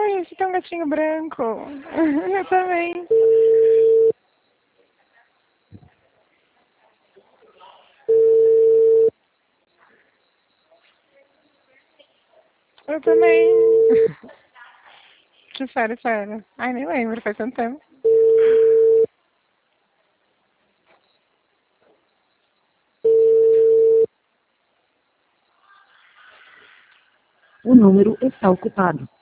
Ai, você tem um gatinho branco. Eu também. Eu também. Que sério, sério. Ai, nem lembro, faz tanto tempo. O número está ocupado.